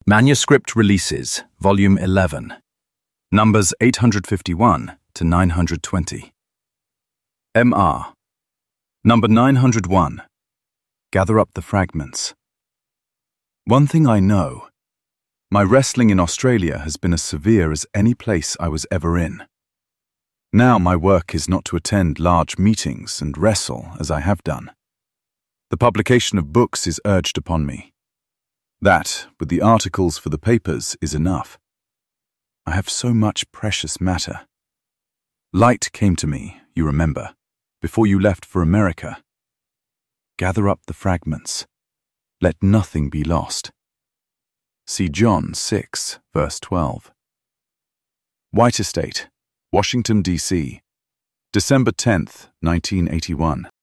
Manuscript Releases, Volume 11, Numbers 851 to 920. M.R. Number 901. Gather Up the Fragments. One thing I know. My wrestling in Australia has been as severe as any place I was ever in. Now my work is not to attend large meetings and wrestle as I have done. The publication of books is urged upon me. That, with the articles for the papers, is enough. I have so much precious matter. Light came to me, you remember, before you left for America. Gather up the fragments. Let nothing be lost. See John 6, verse 12. White Estate, Washington, D.C., December 10th, 1981.